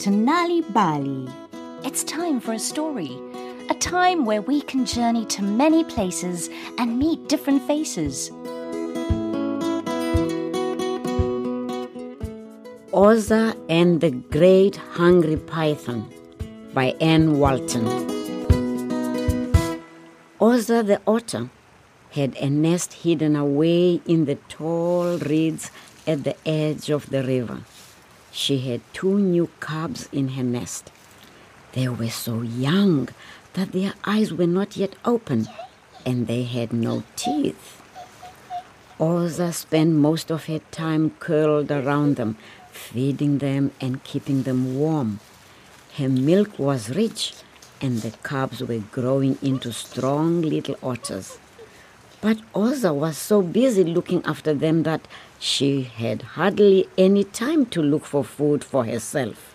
to Nali Bali. It's time for a story. A time where we can journey to many places and meet different faces. Oza and the Great Hungry Python by Anne Walton. Oza the otter had a nest hidden away in the tall reeds at the edge of the river. She had 2 new cubs in her nest. They were so young that their eyes were not yet open, and they had no teeth. Oza spent most of her time curled around them, feeding them and keeping them warm. Her milk was rich, and the cubs were growing into strong little otters. But Oza was so busy looking after them that she had hardly any time to look for food for herself.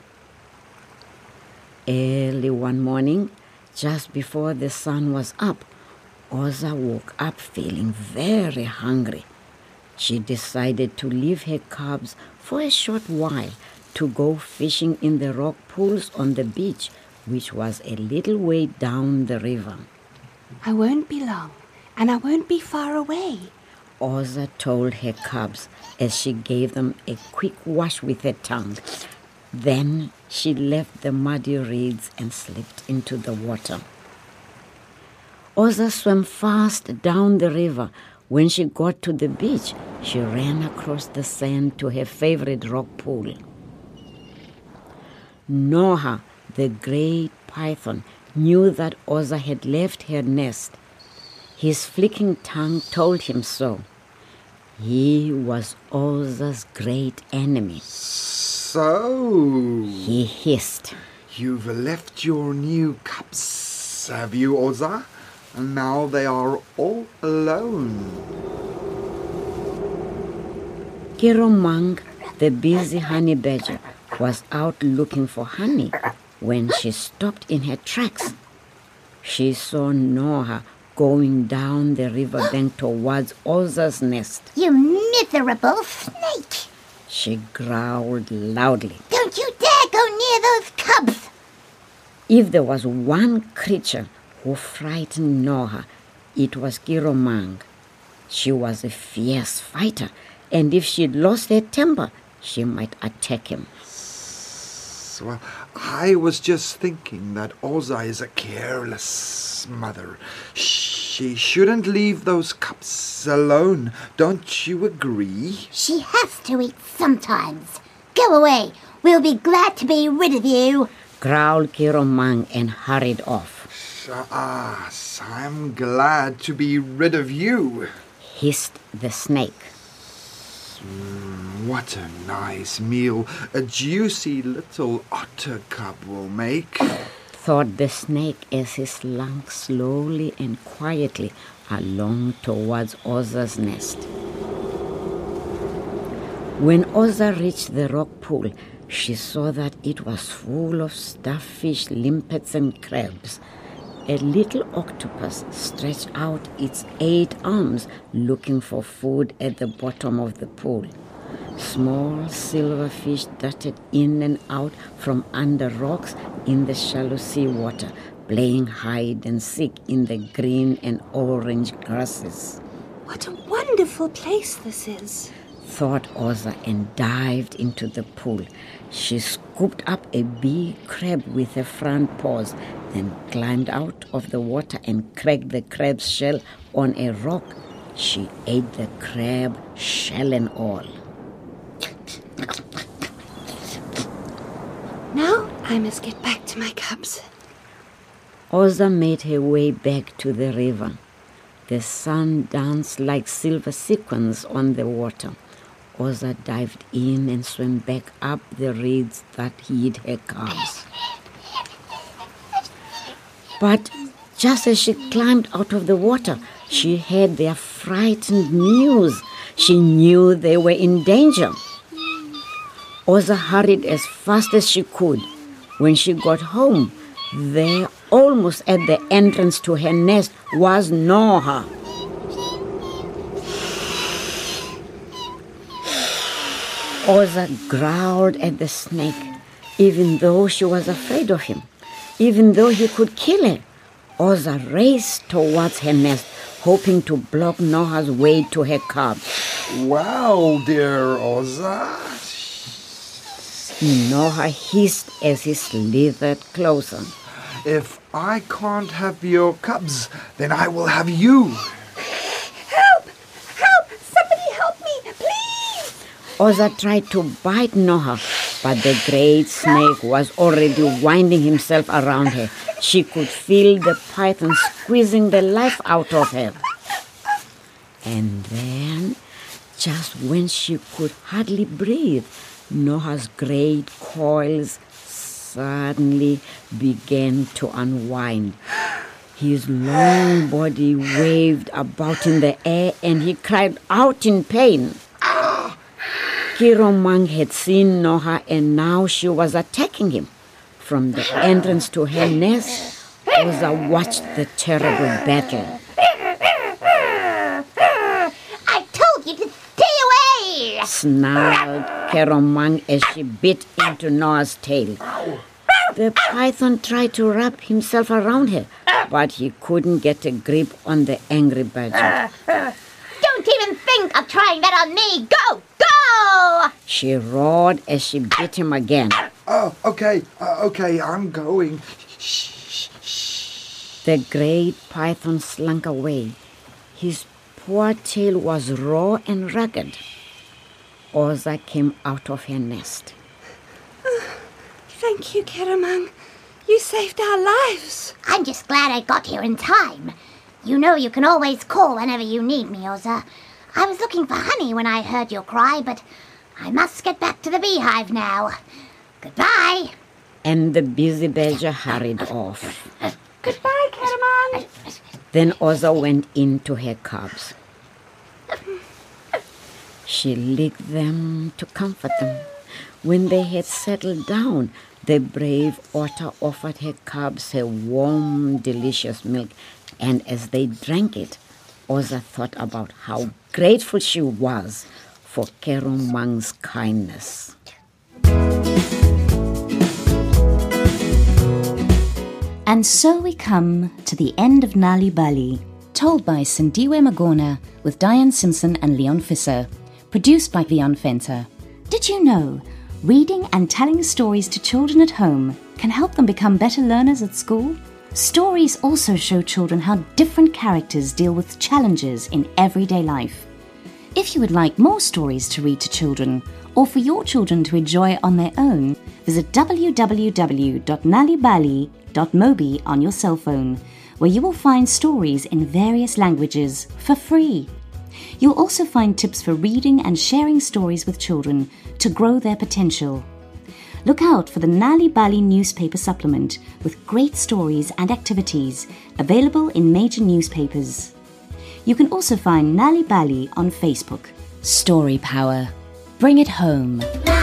Early one morning, just before the sun was up, Oza woke up feeling very hungry. She decided to leave her cubs for a short while to go fishing in the rock pools on the beach, which was a little way down the river. I won't be long, and I won't be far away, Oza told her cubs as she gave them a quick wash with her tongue. Then she left the muddy reeds and slipped into the water. Oza swam fast down the river. When she got to the beach, she ran across the sand to her favorite rock pool. Noha, the great python, knew that Oza had left her nest. His flicking tongue told him so. He was Oza's great enemy. So, He hissed. you've left your new cubs, have you, Oza? And now they are all alone. Kiromang, the busy honey badger, was out looking for honey when she stopped in her tracks. She saw Noha going down the riverbank towards Oza's nest. You miserable snake! She growled loudly. Don't you dare go near those cubs! If there was one creature who frightened Noha, it was Kiromang. She was a fierce fighter, and if she'd lost her temper, she might attack him. Well, I was just thinking that Oza is a careless mother. She shouldn't leave those cubs alone. Don't you agree? She has to eat sometimes. Go away. We'll be glad to be rid of you. Growled Kiromang and hurried off. I'm glad to be rid of you. Hissed the snake. What a nice meal a juicy little otter cub will make. Thought the snake as he slunk slowly and quietly along towards Oza's nest. When Oza reached the rock pool, she saw that it was full of starfish, limpets, and crabs. A little octopus stretched out its 8 arms looking for food at the bottom of the pool. Small silverfish darted in and out from under rocks in the shallow sea water, playing hide and seek in the green and orange grasses. What a wonderful place this is, thought Oza and dived into the pool. She scooped up a big crab with her front paws, then climbed out of the water and cracked the crab's shell on a rock. She ate the crab, shell and all. Now I must get back to my cubs. Oza made her way back to the river. The sun danced like silver sequins on the water. Oza dived in and swam back up the reeds that hid her cubs. But just as she climbed out of the water, she heard their frightened mews. She knew they were in danger. Oza hurried as fast as she could. When she got home, there, almost at the entrance to her nest, was Noha. Oza growled at the snake. Even though she was afraid of him, even though he could kill her, Oza raced towards her nest, hoping to block Noah's way to her cubs. Wow, dear Oza. Noah hissed as he slithered closer. If I can't have your cubs, then I will have you. Help! Help! Somebody help me, please! Oza tried to bite Noah, but the great snake was already winding himself around her. She could feel the python squeezing the life out of her. And then, just when she could hardly breathe, Noah's great coils suddenly began to unwind. His long body waved about in the air and he cried out in pain. Kiromang had seen Noah and now she was attacking him. From the entrance to her nest, Oza watched the terrible battle. I told you to stay away! Snarled Kiromang as she bit into Noah's tail. The python tried to wrap himself around her, but he couldn't get a grip on the angry badger. Don't even think of trying that on me! Go! Go! She roared as she bit him again. Oh, okay, I'm going. The great python slunk away. His poor tail was raw and ragged. Oza came out of her nest. Thank you, Kiromang. You saved our lives. I'm just glad I got here in time. You know you can always call whenever you need me, Oza. I was looking for honey when I heard your cry, but I must get back to the beehive now. Goodbye. And the busy badger hurried off. Goodbye, Kiromang. Then Oza went in to her cubs. She licked them to comfort them. When they had settled down, the brave otter offered her cubs her warm, delicious milk, and as they drank it, Oza thought about how grateful she was for Kiromang's kindness. And so we come to the end of Nali Bali, told by Sindiwe Magona with Diane Simpson and Leon Fisser, produced by Leon Fenter. Did you know reading and telling stories to children at home can help them become better learners at school? Stories also show children how different characters deal with challenges in everyday life. If you would like more stories to read to children, or for your children to enjoy on their own, visit www.nalibali.mobi on your cell phone, where you will find stories in various languages for free. You'll also find tips for reading and sharing stories with children to grow their potential. Look out for the Nali Bali newspaper supplement with great stories and activities available in major newspapers. You can also find Nali Bali on Facebook. Story Power. Bring it home.